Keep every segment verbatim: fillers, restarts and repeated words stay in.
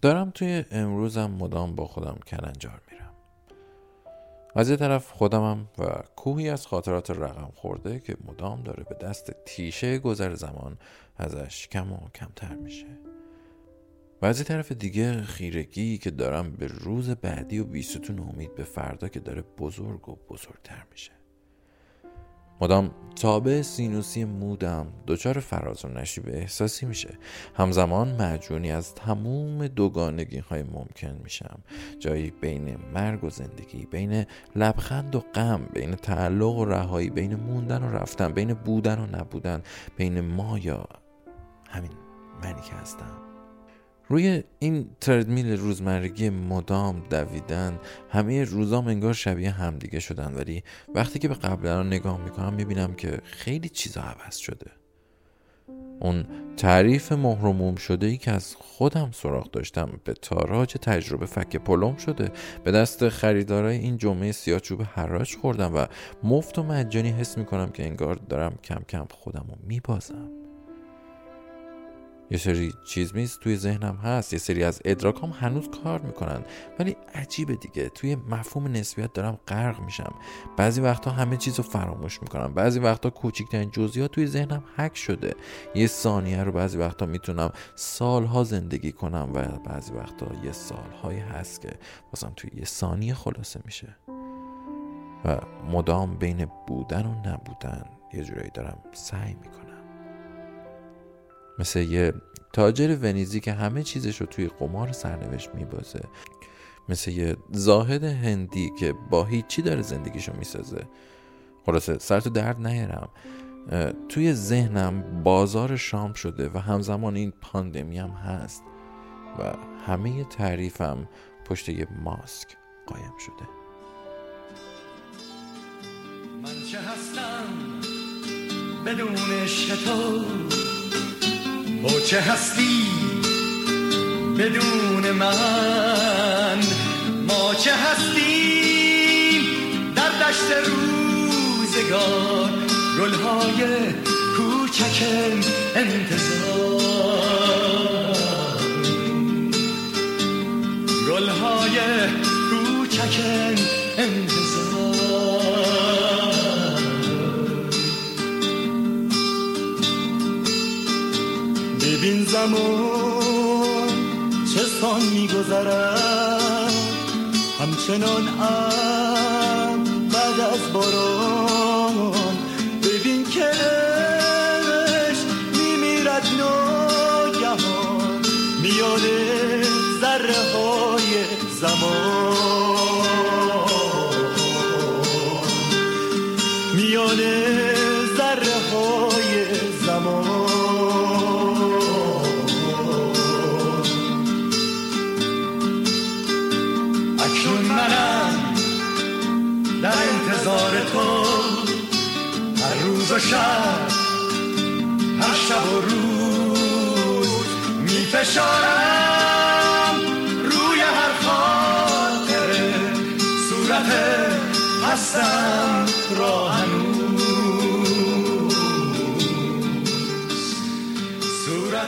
دارم توی امروزم مدام با خودم کلنجار میرم. از یه طرف خودمم و کوهی از خاطرات رقم خورده که مدام داره به دست تیشه گذر زمان ازش کم و کمتر میشه. و از یه طرف دیگه خیرگی که دارم به روز بعدی و بیستون امید به فردا که داره بزرگ و بزرگتر میشه. مدام تابع سینوسی مودم دچار فراز و نشیب احساسی میشه. همزمان معجونی از تموم دوگانگی های ممکن میشم. جایی بین مرگ و زندگی، بین لبخند و غم، بین تعلق و رهایی، بین موندن و رفتن، بین بودن و نبودن، بین ما یا همین منی که هستم. روی این تردمیل روزمرگی مدام دویدن همه روزام انگار شبیه همدیگه شدن، ولی وقتی که به قبلا نگاه میکنم میبینم که خیلی چیزا عوض شده. اون تعریف مهرموم شده ای که از خودم سراغ داشتم به تاراج تجربه فک پلم شده. به دست خریدارای این جمعه سیاه‌چوب حراج خوردم و مفت و مجانی حس میکنم که انگار دارم کم کم خودم رو میبازم. یه سری چیز میز توی ذهنم هست، یه سری از ادراکام هنوز کار میکنن، ولی عجیبه دیگه، توی مفهوم نسبیت دارم غرق میشم. بعضی وقتا همه چیزو فراموش میکنم، بعضی وقتا کوچکترین جزئیات توی ذهنم هک شده. یه ثانیه رو بعضی وقتا میتونم سالها زندگی کنم و بعضی وقتا یه سالهایی هست که واسم توی یه ثانیه خلاصه میشه. و مدام بین بودن و نبودن یه جورایی دارم سعی میکنم. مثل یه تاجر ونیزی که همه چیزش رو توی قمار سرنوشت میبازه، مثل یه زاهد هندی که با هیچی داره زندگیشو میسازه. خلاصه سر تو درد نیارم، توی ذهنم بازار شام شده و همزمان این پاندمی هم هست و همه تعریفم پشت یه ماسک قایم شده. من چه هستم بدون عشق تو، تو چه هستی بدون من، ما چه هستیم در دشت روزگار، گلهای کوچک انتظار، گلهای کوچک انتظار. ببین زمان چه سان میگذرد، همچنان ام بعد از باران. ببین که عشق میمیرد ناگهان میان ذره های زمان، میان ذره های زمان. در انتظار تو هر روز و شب، هر شب و روز می فشارم روی هر خاطره صورت هستم را هنوز، صورت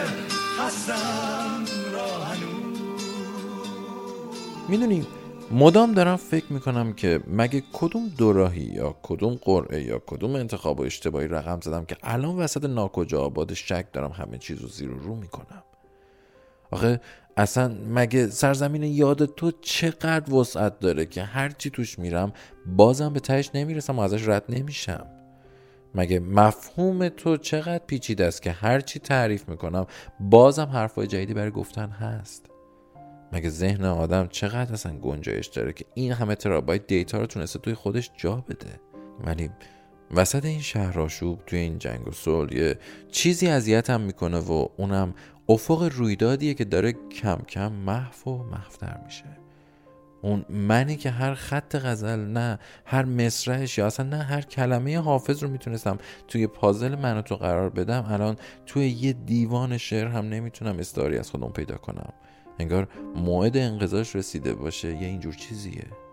هستم را هنوز. میدونیم مدام دارم فکر میکنم که مگه کدوم دوراهی یا کدوم قرعه یا کدوم انتخاب و اشتباهی رقم زدم که الان وسط ناکجا آباد شک دارم همه چیز رو زیر و رو میکنم. آخه اصلا مگه سرزمین یاد تو چقدر وسعت داره که هر چی توش میرم بازم به تهش نمیرسم و ازش رد نمیشم. مگه مفهوم تو چقدر پیچیده است که هر چی تعریف میکنم بازم حرفای جدیدی برای گفتن هست. مگه ذهن آدم چقدر اصلا گنجایش داره که این همه ترابایت دیتا رو تونسته توی خودش جا بده. ولی وسط این شهرآشوب، توی این جنگ و صلح، یه چیزی اذیتم میکنه و اونم افق رویدادیه که داره کم کم محو و محوتر میشه. اون منی که هر خط غزل، نه هر مصرعش یا اصلا نه هر کلمه حافظ رو میتونستم توی پازل من و تو قرار بدم، الان توی یه دیوان شعر هم نمیتونم استعاری از خودم پیدا کنم. انگار موعد انقضاش رسیده باشه. یه اینجور چیزیه.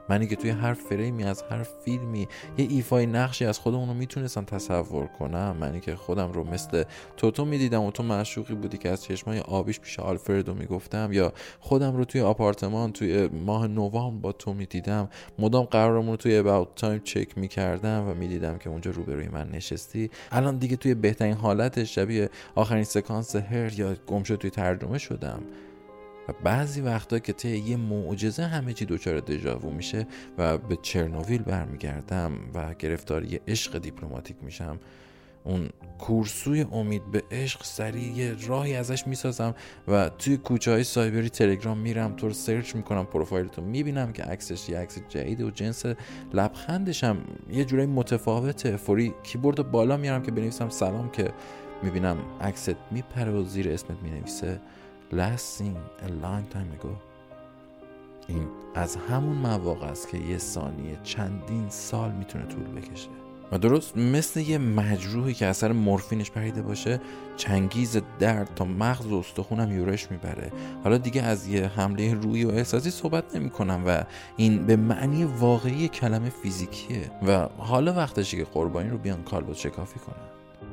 منی که توی هر فریمی از هر فیلمی یه ایفای نقشی از خودمون رو میتونستم تصور کنم، منی که خودم رو مثل توتو میدیدم و تو معشوقی بودی که از چشمای آبیش پیش آلفردو میگفتم، یا خودم رو توی آپارتمان توی ماه نوامبر با تو میدیدم، مدام قرارمون رو توی about time چک میکردم و میدیدم که اونجا روبروی من نشستی. الان دیگه توی بهترین حالتش شبیه آخرین سکانس هر یا گمشو توی ترجمه شدم. و بعضی وقتا که طی یه معجزه همه چی دچار دژاوو میشه و به چرنوبیل برمیگردم و گرفتار یه عشق دیپلماتیک میشم، اون کورسوی امید به عشق سریع یه راهی ازش میسازم و توی کوچه های سایبری تلگرام میرم، تو رو سرچ میکنم، پروفایلتو میبینم که عکسش یه عکس جدیده و جنس لبخندش هم یه جورایی متفاوته. فوری کیبورد بالا میارم که بنویسم سلام، که میبینم عکست میپره و زیر اسمت مینویسه Last seen a long time ago. این از همون مواقع است که یه ثانیه چندین سال میتونه طول بکشه و درست مثل یه مجروحی که اثر مورفینش پریده باشه، چنگیز درد تا مغز و استخونم یورش میبره. حالا دیگه از یه حمله روحی و احساسی صحبت نمی کنم و این به معنی واقعی کلمه فیزیکیه و حالا وقتشه که قربانی رو بیان کالبد شکافی کنن.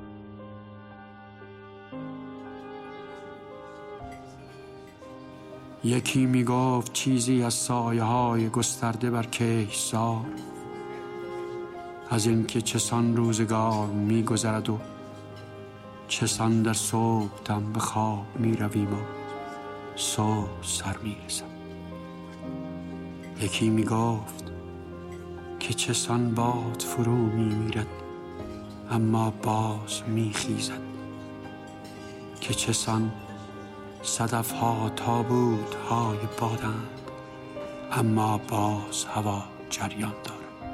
یکی می گفت چیزی از سایه های گسترده بر کهسار، از این که چسان روزگار می گذرد و چسان در صبح دم به خواب می رویم و صبح سر می رسد. یکی می گفت که چسان باد فرو می میرد اما باز می خیزد، که چسان صدف ها تابوت های بادند اما باز هوا جریان دارد.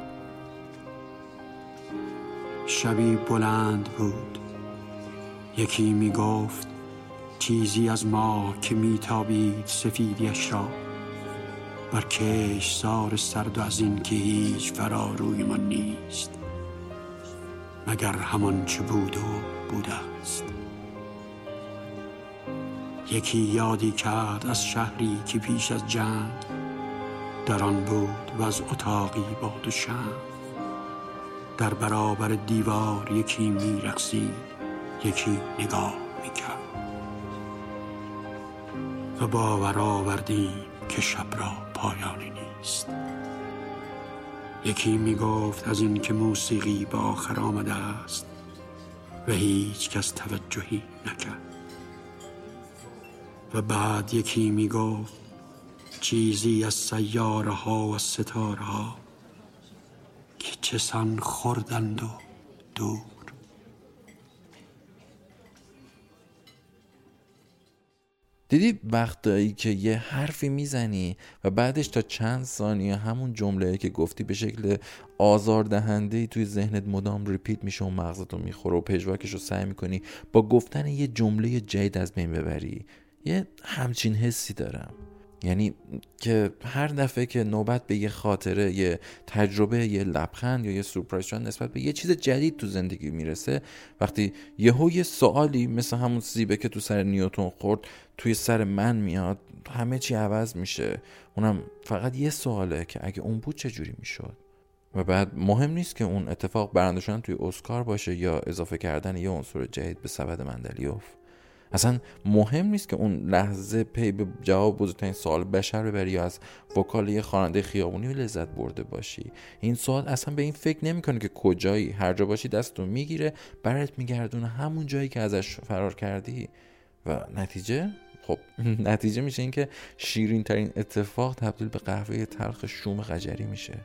شبی بلند بود، یکی می گفت چیزی از ما که می تابید سفیدیش را بر کشتزار سرد، و از این که هیچ فرا روی ما نیست مگر همان چه بود و بوده است. یکی یادی کرد از شهری که پیش از جنگ در آن بود و از اتاقی با دو شمع، در برابر دیوار یکی می رقصید، یکی نگاه می کرد و باور آوردیم که شب را پایانی نیست. یکی می گفت از این که موسیقی به آخر آمده است و هیچ کس توجهی نکرد. و بعد یکی می گفت چیزی از سیاره ها و ستاره ها که چسان خوردند و دور. دیدی وقتایی که یه حرفی میزنی و بعدش تا چند ثانیه همون جمله‌ای که گفتی به شکل آزاردهنده‌ای توی ذهنت مدام ریپیت میشه و مغزتو میخوره و پژواکش رو سعی میکنی با گفتن یه جمله جدید از بین ببری؟ یه همچین حسی دارم، یعنی که هر دفعه که نوبت به یه خاطره، یه تجربه، یه لبخند یا یه سورپرایز شدن نسبت به یه چیز جدید تو زندگی میرسه، وقتی یهو یه سوالی مثل همون سیبه که تو سر نیوتن خورد توی سر من میاد، همه چی عوض میشه. اونم فقط یه سواله که اگه اون بود چجوری میشد. و بعد مهم نیست که اون اتفاق برنده شدن توی اسکار باشه یا اضافه کردن یه عنصر جدید به سبد مندلیوف. اصلا مهم نیست که اون لحظه پی به جواب بزرگترین سوال بشر ببری یا از وکال یه خواننده خیابونی لذت برده باشی. این سوال اصلا به این فکر نمیکنه که کجایی، هر جا باشی دستو میگیره برات میگردونه همون جایی که ازش فرار کردی. و نتیجه خب نتیجه میشه این که شیرین ترین اتفاق تبدیل به قهوه تلخ شوم قجری میشه.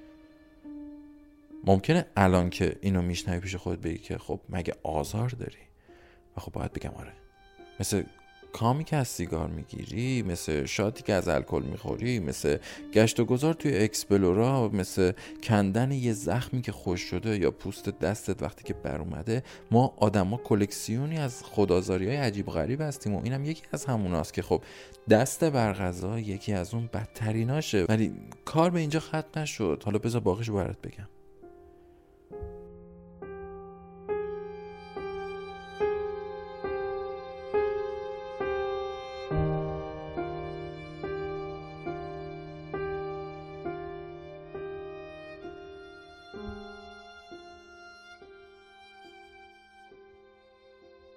ممکنه الان که اینو میشنوی پیش خودت بگی که خب مگه آزار داری؟ و خب باید بگم آره، مثل کامی که از سیگار میگیری، مثل شاتی که از الکل میخوری، مثل گشت و گذار توی اکسپلورا، مثل کندن یه زخمی که خوش شده یا پوست دستت وقتی که بر اومده، ما آدما کلکسیونی از خودآزاری‌های عجیب غریب هستیم و اینم یکی از هموناست که خب دست بر غذا یکی از اون بدتریناشه. ولی کار به اینجا ختم نشد، حالا بذار باقیشو برات بگم.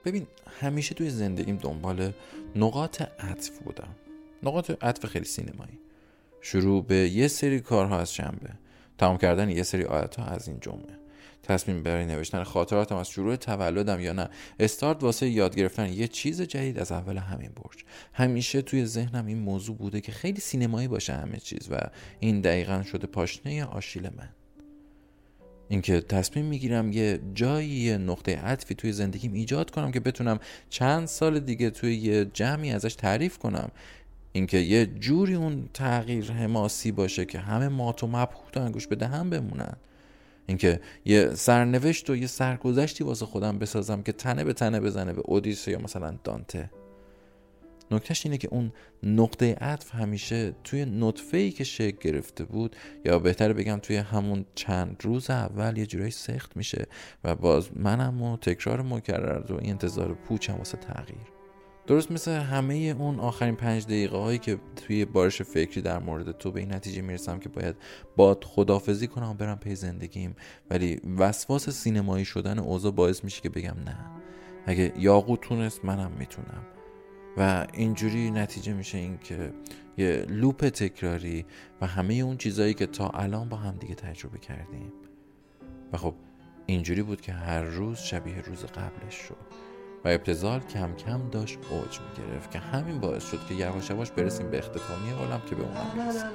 ببین همیشه توی زندگیم دنبال نقاط عطف بودم، نقاط عطف خیلی سینمایی. شروع به یه سری کارها از شنبه، تمام کردن یه سری آیت‌ها از این جمعه، تصمیم برای نوشتن خاطراتم از شروع تولدم یا نه استارت واسه یاد گرفتن یه چیز جدید از اول همین برج. همیشه توی ذهنم این موضوع بوده که خیلی سینمایی باشه همه چیز و این دقیقاً شده پاشنه آشیل من. اینکه تصمیم میگیرم یه جایی، یه نقطه عطفی توی زندگیم ایجاد کنم که بتونم چند سال دیگه توی یه جمعی ازش تعریف کنم. اینکه یه جوری اون تغییر حماسی باشه که همه مات و مبهوت و انگوش به دهن بمونن. اینکه یه سرنوشت و یه سرگذشتی واسه خودم بسازم که تنه به تنه بزنه به اودیسه یا مثلا دانته. نکتهش اینه که اون نقطه عطف همیشه توی نطفه‌ای که شکل گرفته بود، یا بهتر بگم توی همون چند روز اول یه جورایی سخت میشه و باز منم و تکرار مکرر و این انتظار پوچم واسه تغییر. درست مثل همه اون آخرین پنج دقیقه هایی که توی بارش فکری در مورد تو به این نتیجه میرسم که باید باد خداحافظی کنم و برم پی زندگیم، ولی وسواس سینمایی شدن اوضاع باعث میشه که بگم نه، اگه یاقوت تونست منم میتونم. و اینجوری نتیجه میشه این که یه لوپ تکراری و همه اون چیزایی که تا الان با هم دیگه تجربه کردیم. و خب اینجوری بود که هر روز شبیه روز قبلش شد و ابتذال کم کم داشت اوج میگرفت که همین باعث شد که یواش یواش برسیم به اختتامیه عالم که به اونم میرسیم.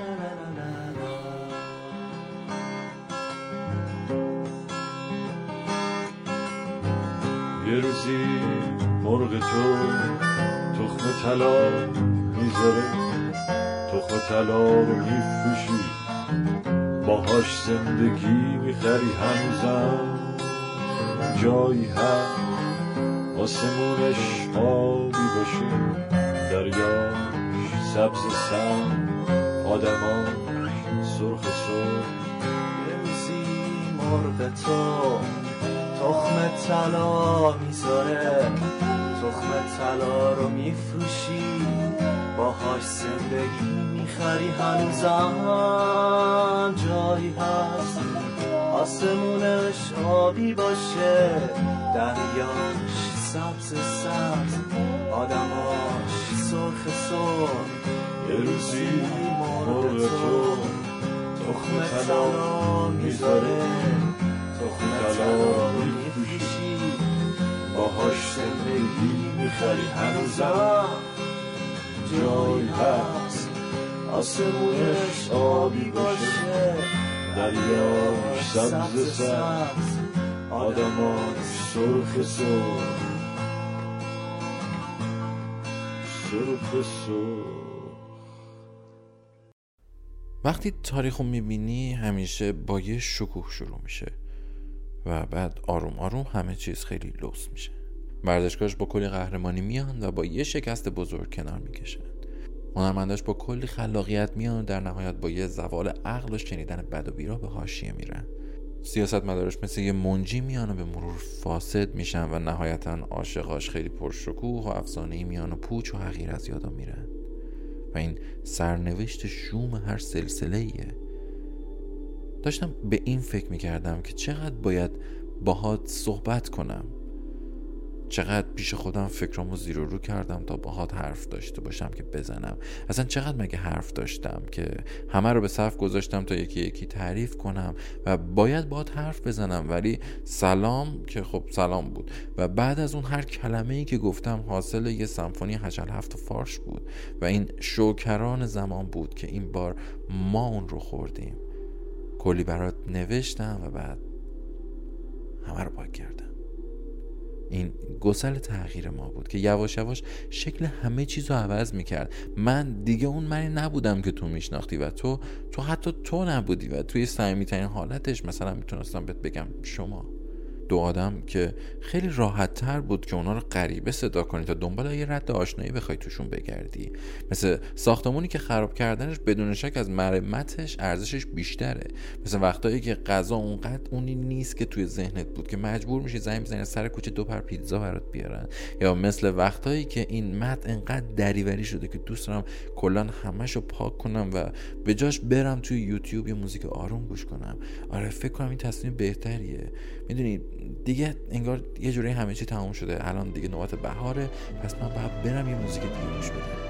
یه روزی مرغ تو تخم طلا میذاره، تخم طلا رو میفروشی، باهاش زندگی میخری، هنوزم جایی هست آسمونش آبی باشه، دریاش سبز سم، آدماش سرخ سرخ. یه روزی مرغ تو تخم طلا میذاره، تخم طلا رو میفروشی، باهاش زندگی میخری، هنوزم جایی هست آسمونش آبی باشه، دریاش سبز سبز، آدماش سرخ سرخ. یه روزی مرغ تو تخم طلا میذاره، تخم طلا رو میفروشی، باهاش زندگی میخری، هنوزم جایی هست آسمونش آبی باشه، دریاش سبز سبز، آدماش سرخ سرخ سرخ سرخ. وقتی تاریخو میبینی همیشه با یه شکوه شروع میشه و بعد آروم آروم همه چیز خیلی لوس میشه. ورزشکارش با کلی قهرمانی میان و با یه شکست بزرگ کنار میکشن. هنرمنداش با کلی خلاقیت میان و در نهایت با یه زوال عقل و شنیدن بد و بیرا به حاشیه میرن. سیاستمداراش مثل یه منجی میان و به مرور فاسد میشن و نهایتا عاشقاش خیلی پرشکوه و افسانه‌ای میان و پوچ و حقیر از یادا میرن. و این سرنوشت شوم هر سلسله‌ایه. داشتم به این فکر میکردم که چقدر باید باهات صحبت کنم، چقدر پیش خودم فکرامو زیر و رو کردم تا باهات حرف داشته باشم که بزنم. اصلا چقدر مگه حرف داشتم که همه رو به صف گذاشتم تا یکی یکی تعریف کنم و باید باهات حرف بزنم، ولی سلام که خب سلام بود و بعد از اون هر کلمه‌ای که گفتم حاصل یه سمفونی هجل هفت فارش بود و این شوکران زمان بود که این بار ما اون رو خوردیم. کلی برات نوشتم و بعد همه رو پاک کردم. این گسل تغییر ما بود که یواش یواش شکل همه چیز رو عوض میکرد. من دیگه اون منی نبودم که تو میشناختی و تو تو حتی تو نبودی و توی صمیمی‌ترین حالتش مثلا میتونستم بهت بگم شما. دو آدم که خیلی راحت تر بود که اونا رو غریبه صدا کنی تا دنبال یه رد آشنایی بخوای توشون بگردی. مثل ساختمونی که خراب کردنش بدون شک از مرمتش ارزشش بیشتره. مثل وقتایی که غذا اونقدر اونی نیست که توی ذهنت بود که مجبور میشی زنگ بزنی سر کوچه دو پر پیتزا برات بیارن، یا مثل وقتایی که این متن انقدر دریوری شده که دوست دارم کلا همه‌شو پاک کنم و به جاش برم توی یوتیوب یه موزیک آروم گوش کنم. آره فکر کنم این تصمیم بهتریه. میدونی دیگه انگار یه جوری همه چی تموم شده، الان دیگه نوبت بهاره، پس من باید برم یه موزیک دیگه گوش بدم.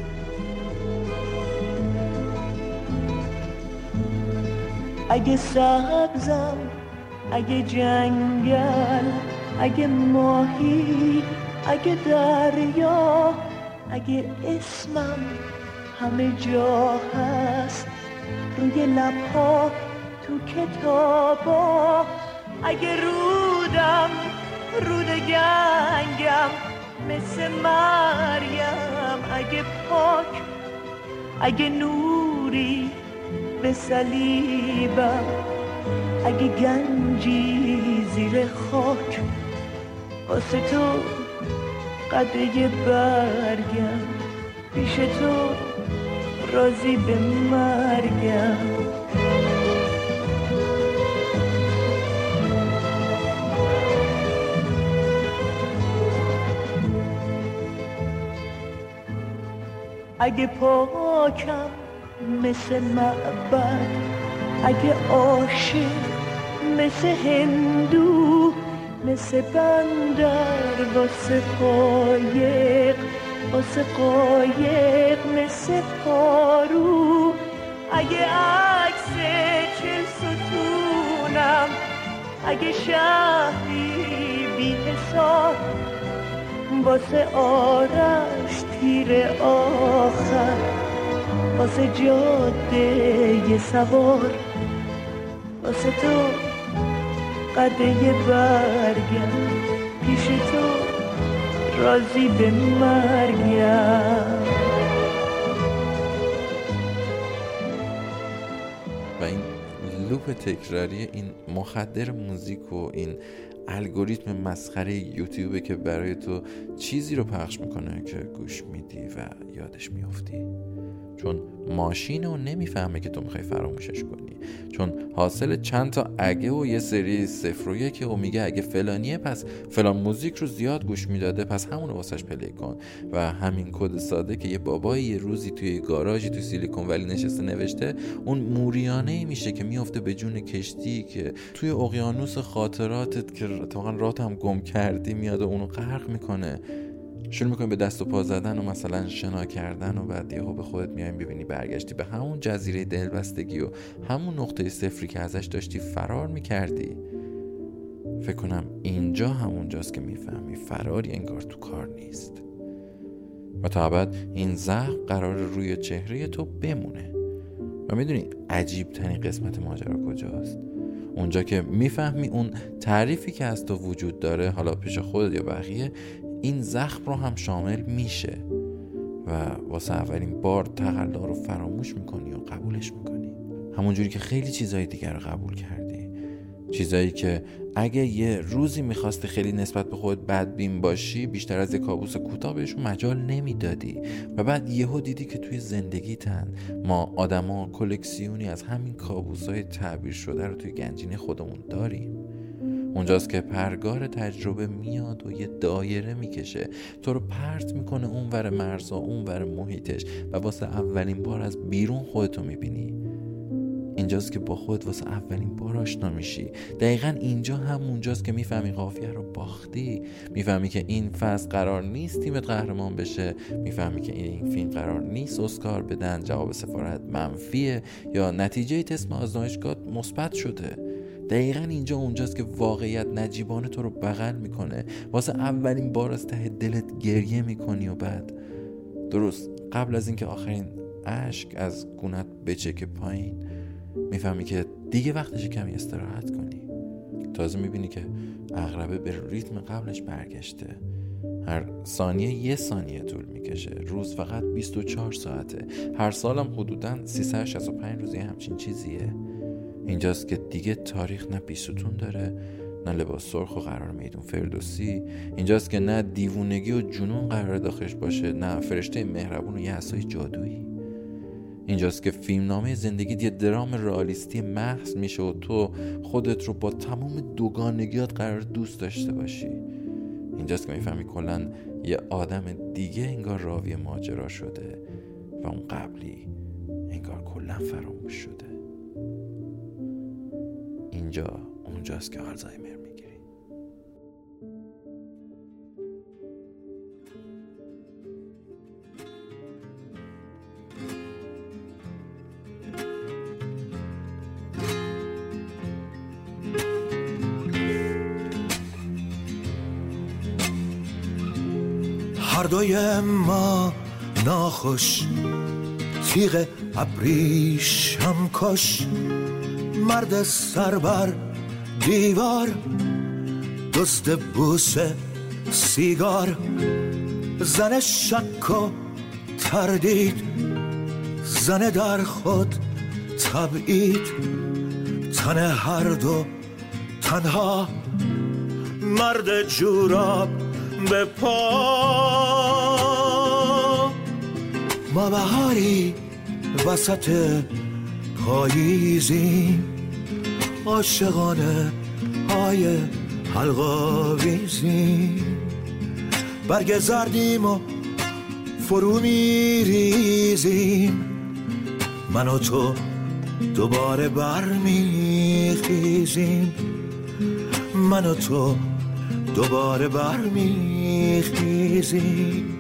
اگه سبزم، اگه جنگل، اگه ماهی، اگه دریا، اگه اسمم همه جا هست، روی لبها، تو کتابا، اگه رودم رود گنگم مثل مریم، اگه پاک، اگه نوری به صلیبم، اگه گنجی زیر خاک، واسه تو قده برگم، پیش تو راضی به مرگم. اگه پاکم مثل معبد، اگه عاشق مثل هندو، مثل بندر واسه قایق، واسه قایق مثل پارو، اگه عکس چل ستونم، اگه شهری بی حساب، واسه آرش تیر آخر، واسه جاده سوار، واسه تو قده برگم، پیش تو راضی به مرگم. و این لوپ تکراری این مخدر موزیک و این الگوریتم مسخره یوتیوبه که برای تو چیزی رو پخش میکنه که گوش میدی و یادش میافتی، چون ماشینه و نمیفهمه که تو میخوای فراموشش کنی، چون حاصل چند تا اگه و یه سری صفر و یکه و میگه اگه فلانیه پس فلان موزیک رو زیاد گوش میداده پس همونو واسش پلی کن. و همین کد ساده که یه بابایی یه روزی توی گاراژی توی سیلیکون ولی نشسته نوشته، اون موریانه میشه که میافته به جون کشتی که توی اقیانوس خاطراتت که اتفاقا رات هم گم کردی میاد و اونو غرق میکنه. شروع میکنی به دست و پا زدن و مثلا شنا کردن و بعد یهو به خودت میای ببینی برگشتی به همون جزیره دلبستگی و همون نقطه صفری که ازش داشتی فرار میکردی. فکر کنم اینجا همونجاست که میفهمی فراری انگار تو کار نیست و تا ابد این زخم قرار روی چهره تو بمونه. و میدونی عجیب ترین قسمت ماجرا کجاست؟ اونجا که میفهمی اون تعریفی که از تو وجود داره، حالا پیش خودت یا بقیه، این زخم رو هم شامل میشه و واسه اولین بار تقلا رو فراموش میکنی و قبولش میکنی، همونجوری که خیلی چیزهای دیگر رو قبول کردی، چیزایی که اگه یه روزی میخواستی خیلی نسبت به خودت بدبین باشی بیشتر از یک کابوس کوتاه بهشون مجال نمیدادی و بعد یهو دیدی که توی زندگیتن ما آدما کلکسیونی از همین کابوسای تعبیر شده رو توی گنجینه خودمون داریم. اونجاست که پرگار تجربه میاد و یه دایره میکشه، تو رو پرت میکنه اونور مرزا، اونور محیطش و واسه اولین بار از بیرون خودتو میبینی. اینجاست که با خود واسه اولین بار آشنا میشی. دقیقاً اینجا هم اونجاست که میفهمی قافیه رو باختی، میفهمی که این فصل قرار نیست تیمت قهرمان بشه، میفهمی که این فیلم قرار نیست اسکار بدن، جواب سفارت منفیه یا نتیجه تست آزمایشگاه مثبت شده. دقیقاً اینجا اونجاست که واقعیت نجیبانه تو رو بغل میکنه، واسه اولین بار از ته دلت گریه میکنی و بعد درست قبل از اینکه آخرین اشک از گونت بچکه پایین میفهمی که دیگه وقتشه کمی استراحت کنی. تازه میبینی که عقربه به ریتم قبلش برگشته، هر ثانیه یه ثانیه طول میکشه، روز فقط بیست و چهار ساعته، هر سالم حدوداً سیصد و شصت و پنج روزی همچین چیزیه. اینجاست که دیگه تاریخ نه پیستون داره نه لباس سرخ و قرار میدون فردوسی، اینجاست که نه دیوونگی و جنون قرار داخلش باشه نه فرشته مهربون و یه عصای جادویی. اینجاست که فیلمنامه زندگی یه درام رئالیستی محض میشه و تو خودت رو با تمام دوگانگیات قرار دوست داشته باشی. اینجاست که میفهمی کلن یه آدم دیگه انگار راوی ماجرا شده و اون قبلی انگار کلن فراموش شده. اینجا اونجاست که آلزایمر میگیری. فردای ما ناخوش، تیغ ابریشم کش. مرد سربر دیوار، دزد بوسه سیگار. زن شک و تردید، زن در خود تبعید. تن هر دو تنها، مرد جوراب به پا. ما بهاری وسط پاییزیم، عاشقانه های حلقاویزیم. برگ زردیم و فرو میریزیم، من و تو دوباره برمیخیزیم. من و تو دوباره برمیخیزیم.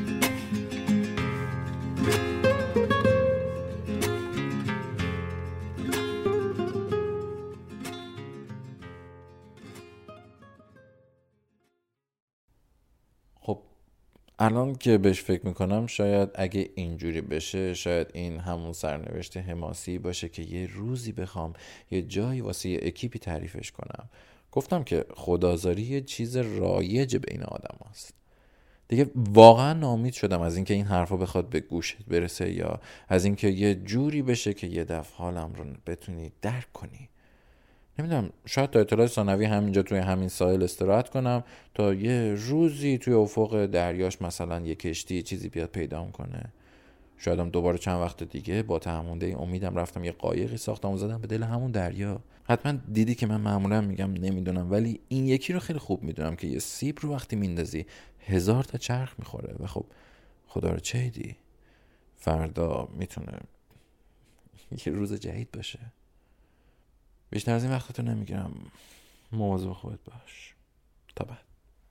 خب الان که بهش فکر میکنم شاید اگه اینجوری بشه، شاید این همون سرنوشت حماسی باشه که یه روزی بخوام یه جایی واسه یه اکیپی تعریفش کنم. گفتم که خدازاری یه چیز رایج بین آدم هست. دیگه واقعا ناامید شدم از اینکه این حرفا بخواد به گوشت برسه، یا از اینکه یه جوری بشه که یه دفعه حالم رو بتونی درک کنی. نمیدونم، شاید تا اطلاع ثانوی همینجا توی همین ساحل استراحت کنم تا یه روزی توی افق دریاش مثلا یه کشتی چیزی بیاد پیدا کنه. شایدم دوباره چند وقت دیگه با تهمونده امیدم رفتم یه قایقی ساختم و زدم به دل همون دریا. حتما دیدی که من معمولا میگم نمیدونم، ولی این یکی رو خیلی خوب میدونم که یه سیب رو وقتی میندازی هزار تا چرخ میخوره. و خب خدا رو چه دی، فردا میتونه یه روز جدید باشه. بیشتر از این وقتتو نمیگیرم، مواظب خودت باش. تا بعد.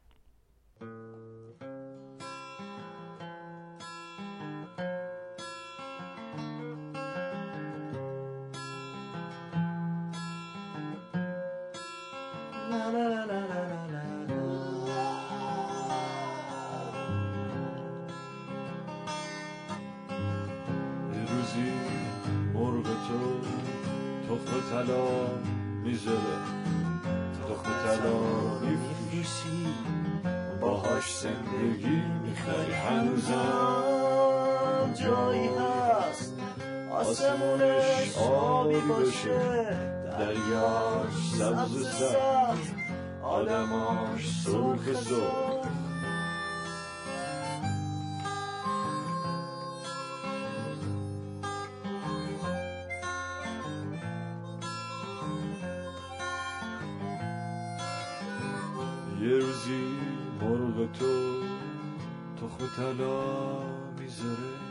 یه روزی مرغ تو تخم طلا میذاره، تخم طلا میفروشی، باهاش زندگی میخری. هنوزم جایی هست آسمونش آبی باشه، دریاش سبز سبز، آدماش سرخ سرخ. یه روزی مرغ تو تخم طلا میذاره،